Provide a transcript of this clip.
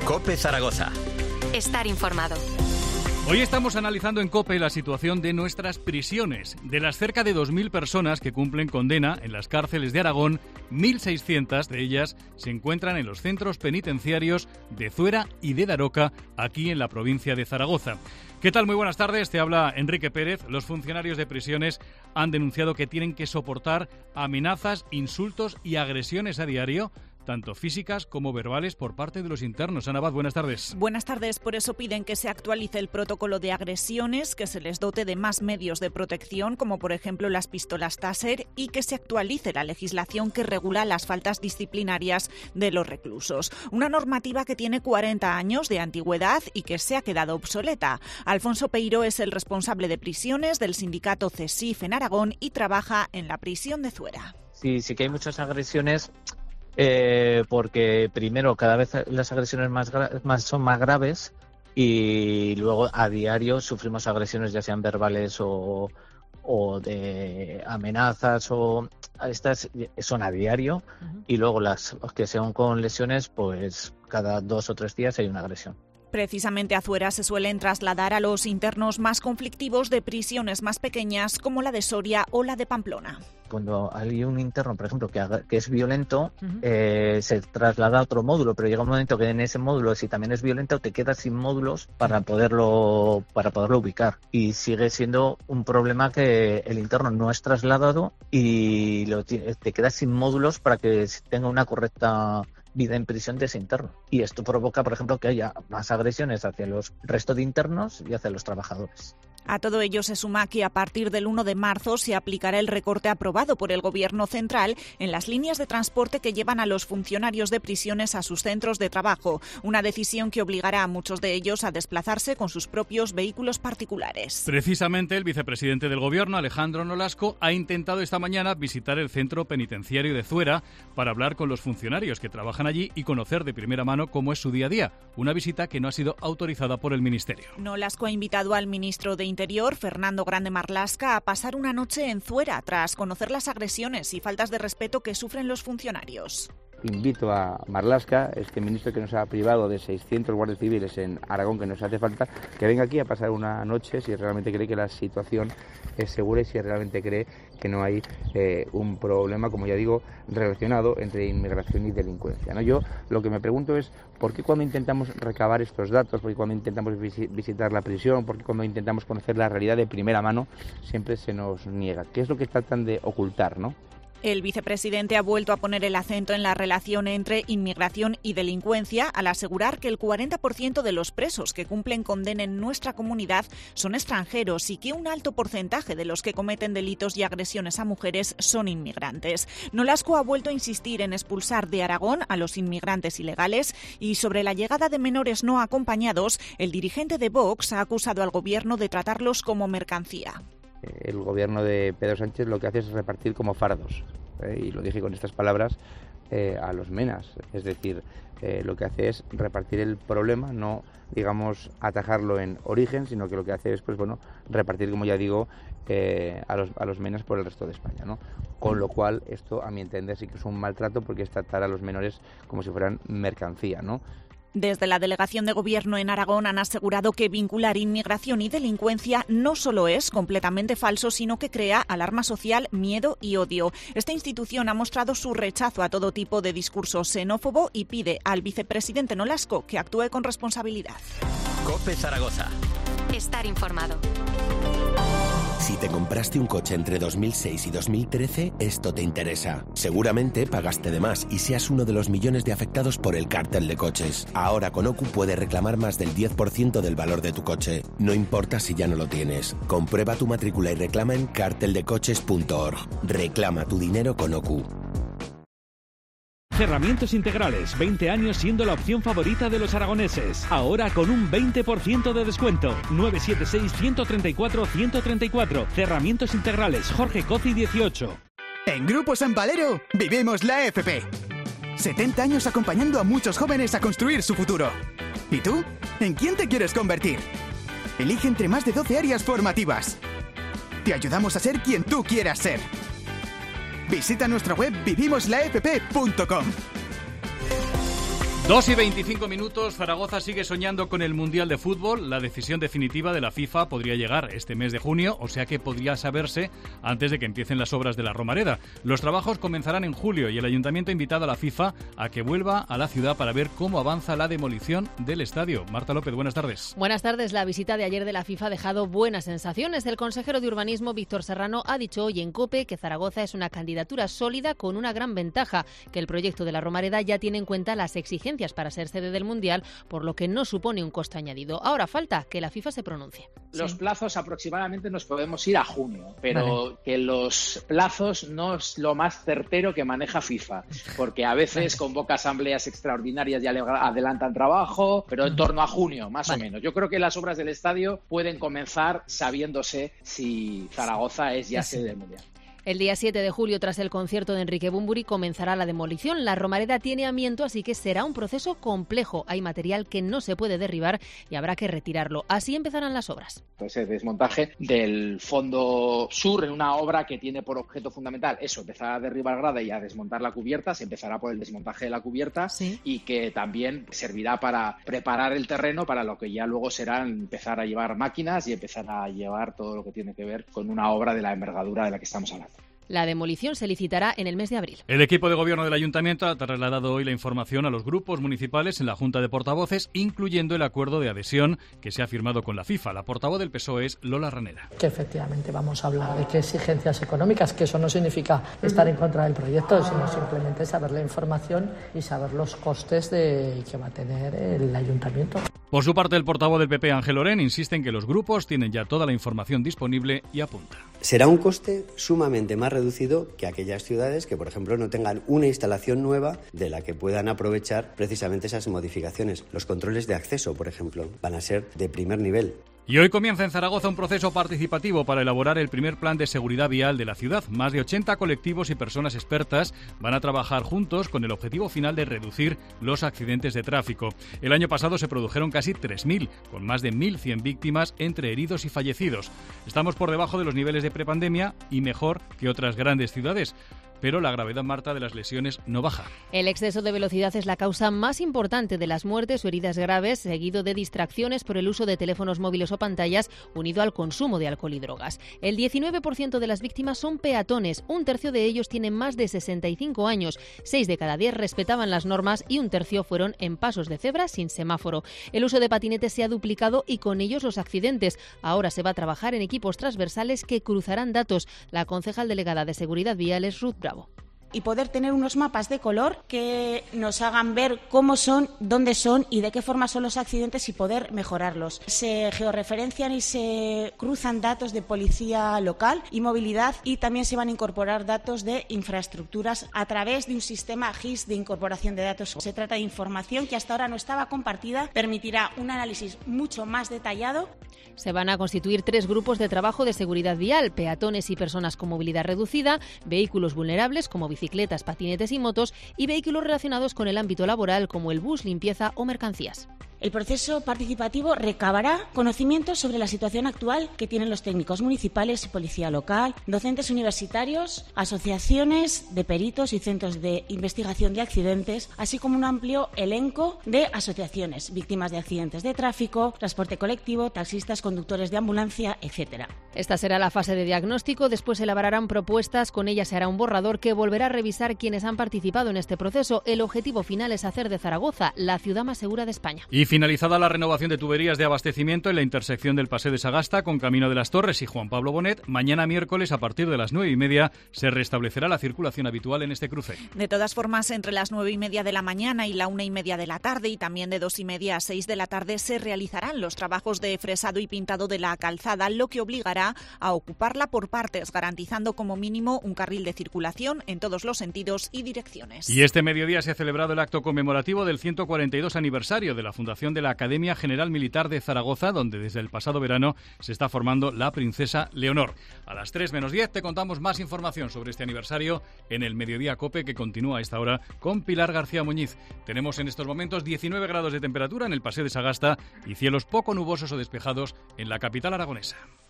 COPE Zaragoza. Estar informado. Hoy estamos analizando en COPE la situación de nuestras prisiones. De las cerca de 2.000 personas que cumplen condena en las cárceles de Aragón, 1.600 de ellas se encuentran en los centros penitenciarios de Zuera y de Daroca, aquí en la provincia de Zaragoza. ¿Qué tal? Muy buenas tardes, te habla Enrique Pérez. Los funcionarios de prisiones han denunciado que tienen que soportar amenazas, insultos y agresiones a diario, tanto físicas como verbales, por parte de los internos. Ana Abad, buenas tardes. Buenas tardes. Por eso piden que se actualice el protocolo de agresiones, que se les dote de más medios de protección, como por ejemplo las pistolas Taser, y que se actualice la legislación que regula las faltas disciplinarias de los reclusos. Una normativa que tiene 40 años de antigüedad y que se ha quedado obsoleta. Alfonso Peiro es el responsable de prisiones del sindicato CESIF en Aragón y trabaja en la prisión de Zuera. Sí que hay muchas agresiones. Porque primero cada vez las agresiones son más graves y luego a diario sufrimos agresiones ya sean verbales o de amenazas, o estas son a diario. Y luego las que sean con lesiones, pues cada 2 o 3 días hay una agresión. Precisamente a Zuera se suelen trasladar a los internos más conflictivos de prisiones más pequeñas como la de Soria o la de Pamplona. Cuando hay un interno, por ejemplo, que es violento, se traslada a otro módulo, pero llega un momento que en ese módulo, si también es violento, te quedas sin módulos para poderlo ubicar. Y sigue siendo un problema que el interno no es trasladado y te quedas sin módulos para que tenga una correcta vida en prisión de ese interno. Y esto provoca, por ejemplo, que haya más agresiones hacia los restos de internos y hacia los trabajadores. A todo ello se suma que a partir del 1 de marzo se aplicará el recorte aprobado por el Gobierno central en las líneas de transporte que llevan a los funcionarios de prisiones a sus centros de trabajo, una decisión que obligará a muchos de ellos a desplazarse con sus propios vehículos particulares. Precisamente el vicepresidente del Gobierno, Alejandro Nolasco, ha intentado esta mañana visitar el centro penitenciario de Zuera para hablar con los funcionarios que trabajan allí y conocer de primera mano cómo es su día a día, una visita que no ha sido autorizada por el Ministerio. Nolasco ha invitado al ministro de Interior, Fernando Grande Marlaska, a pasar una noche en Zuera tras conocer las agresiones y faltas de respeto que sufren los funcionarios. Invito a Marlaska, este ministro que nos ha privado de 600 guardias civiles en Aragón, que nos hace falta, que venga aquí a pasar una noche si realmente cree que la situación es segura y si realmente cree que no hay un problema, como ya digo, relacionado entre inmigración y delincuencia, ¿no? Yo lo que me pregunto es ¿por qué cuando intentamos recabar estos datos, por qué cuando intentamos visitar la prisión, por qué cuando intentamos conocer la realidad de primera mano siempre se nos niega? ¿Qué es lo que tratan de ocultar, no? El vicepresidente ha vuelto a poner el acento en la relación entre inmigración y delincuencia al asegurar que el 40% de los presos que cumplen condena en nuestra comunidad son extranjeros y que un alto porcentaje de los que cometen delitos y agresiones a mujeres son inmigrantes. Nolasco ha vuelto a insistir en expulsar de Aragón a los inmigrantes ilegales y sobre la llegada de menores no acompañados, el dirigente de Vox ha acusado al gobierno de tratarlos como mercancía. El gobierno de Pedro Sánchez lo que hace es repartir como fardos, y lo dije con estas palabras, a los menas. Es decir, lo que hace es repartir el problema, no, digamos, atajarlo en origen, sino que lo que hace es, pues bueno, repartir, como ya digo, a los menas por el resto de España, ¿no? Con lo cual, esto, a mi entender, sí que es un maltrato porque es tratar a los menores como si fueran mercancía, ¿no? Desde la Delegación de Gobierno en Aragón han asegurado que vincular inmigración y delincuencia no solo es completamente falso, sino que crea alarma social, miedo y odio. Esta institución ha mostrado su rechazo a todo tipo de discurso xenófobo y pide al vicepresidente Nolasco que actúe con responsabilidad. COPE Zaragoza. Estar informado. Si te compraste un coche entre 2006 y 2013, esto te interesa. Seguramente pagaste de más y seas uno de los millones de afectados por el cártel de coches. Ahora con OCU puedes reclamar más del 10% del valor de tu coche. No importa si ya no lo tienes. Comprueba tu matrícula y reclama en carteldecoches.org. Reclama tu dinero con OCU. Cerramientos Integrales, 20 años siendo la opción favorita de los aragoneses. Ahora con un 20% de descuento. 976-134-134. Cerramientos Integrales, Jorge Cozi 18. En Grupo San Valero vivimos la FP. 70 años acompañando a muchos jóvenes a construir su futuro. ¿Y tú? ¿En quién te quieres convertir? Elige entre más de 12 áreas formativas. Te ayudamos a ser quien tú quieras ser. Visita nuestra web vivimoslafp.com. 2:25, Zaragoza sigue soñando con el Mundial de Fútbol. La decisión definitiva de la FIFA podría llegar este mes de junio, o sea que podría saberse antes de que empiecen las obras de la Romareda. Los trabajos comenzarán en julio y el Ayuntamiento ha invitado a la FIFA a que vuelva a la ciudad para ver cómo avanza la demolición del estadio. Marta López, buenas tardes. Buenas tardes. La visita de ayer de la FIFA ha dejado buenas sensaciones. El consejero de Urbanismo, Víctor Serrano, ha dicho hoy en COPE que Zaragoza es una candidatura sólida con una gran ventaja, que el proyecto de la Romareda ya tiene en cuenta las exigencias para ser sede del Mundial, por lo que no supone un coste añadido. Ahora falta que la FIFA se pronuncie. Los plazos aproximadamente nos podemos ir a junio, pero que los plazos no es lo más certero que maneja FIFA, porque a veces convoca asambleas extraordinarias y adelantan trabajo, pero en torno a junio, más o menos. Yo creo que las obras del estadio pueden comenzar sabiéndose si Zaragoza es ya sede del Mundial. El día 7 de julio, tras el concierto de Enrique Bunbury, comenzará la demolición. La Romareda tiene amianto, así que será un proceso complejo. Hay material que no se puede derribar y habrá que retirarlo. Así empezarán las obras. Pues el desmontaje del fondo sur en una obra que tiene por objeto fundamental eso, empezar a derribar grada y a desmontar la cubierta. Se empezará por el desmontaje de la cubierta, ¿sí? Y que también servirá para preparar el terreno para lo que ya luego será empezar a llevar máquinas y empezar a llevar todo lo que tiene que ver con una obra de la envergadura de la que estamos hablando. La demolición se licitará en el mes de abril. El equipo de gobierno del Ayuntamiento ha trasladado hoy la información a los grupos municipales en la Junta de Portavoces, incluyendo el acuerdo de adhesión que se ha firmado con la FIFA. La portavoz del PSOE es Lola Ranera. Que efectivamente vamos a hablar de qué exigencias económicas, que eso no significa estar en contra del proyecto, sino simplemente saber la información y saber los costes que va a tener el Ayuntamiento. Por su parte, el portavoz del PP, Ángel Orén, insiste en que los grupos tienen ya toda la información disponible y apunta. Será un coste sumamente más reducido que aquellas ciudades que, por ejemplo, no tengan una instalación nueva de la que puedan aprovechar precisamente esas modificaciones. Los controles de acceso, por ejemplo, van a ser de primer nivel. Y hoy comienza en Zaragoza un proceso participativo para elaborar el primer plan de seguridad vial de la ciudad. Más de 80 colectivos y personas expertas van a trabajar juntos con el objetivo final de reducir los accidentes de tráfico. El año pasado se produjeron casi 3.000, con más de 1.100 víctimas entre heridos y fallecidos. Estamos por debajo de los niveles de prepandemia y mejor que otras grandes ciudades. Pero la gravedad, Marta, de las lesiones no baja. El exceso de velocidad es la causa más importante de las muertes o heridas graves, seguido de distracciones por el uso de teléfonos móviles o pantallas, unido al consumo de alcohol y drogas. El 19% de las víctimas son peatones, un tercio de ellos tienen más de 65 años, 6 de cada 10 respetaban las normas y un tercio fueron en pasos de cebra sin semáforo. El uso de patinetes se ha duplicado y con ellos los accidentes. Ahora se va a trabajar en equipos transversales que cruzarán datos. La concejal delegada de Seguridad Vial es Ruth Bravo. Y poder tener unos mapas de color que nos hagan ver cómo son, dónde son y de qué forma son los accidentes y poder mejorarlos. Se georreferencian y se cruzan datos de policía local y movilidad y también se van a incorporar datos de infraestructuras a través de un sistema GIS de incorporación de datos. Se trata de información que hasta ahora no estaba compartida, permitirá un análisis mucho más detallado. Se van a constituir 3 grupos de trabajo de seguridad vial: peatones y personas con movilidad reducida, vehículos vulnerables como bicicletas, patinetes y motos y vehículos relacionados con el ámbito laboral como el bus, limpieza o mercancías. El proceso participativo recabará conocimientos sobre la situación actual que tienen los técnicos municipales y policía local, docentes universitarios, asociaciones de peritos y centros de investigación de accidentes, así como un amplio elenco de asociaciones, víctimas de accidentes de tráfico, transporte colectivo, taxistas, conductores de ambulancia, etc. Esta será la fase de diagnóstico, después se elaborarán propuestas, con ellas se hará un borrador que volverá a revisar quienes han participado en este proceso. El objetivo final es hacer de Zaragoza la ciudad más segura de España. Y finalizada la renovación de tuberías de abastecimiento en la intersección del Paseo de Sagasta con Camino de las Torres y Juan Pablo Bonet, mañana miércoles a partir de las 9:30 se restablecerá la circulación habitual en este cruce. De todas formas, entre las 9:30 de la mañana y la 1:30 de la tarde y también de 2:30 a 6 de la tarde se realizarán los trabajos de fresado y pintado de la calzada, lo que obligará a ocuparla por partes, garantizando como mínimo un carril de circulación en todos los sentidos y direcciones. Y este mediodía se ha celebrado el acto conmemorativo del 142 aniversario de la fundación de la Academia General Militar de Zaragoza, donde desde el pasado verano se está formando la princesa Leonor. A las 3:10 te contamos más información sobre este aniversario en el Mediodía COPE, que continúa a esta hora con Pilar García Muñiz. Tenemos en estos momentos 19 grados de temperatura en el Paseo de Sagasta y cielos poco nubosos o despejados en la capital aragonesa.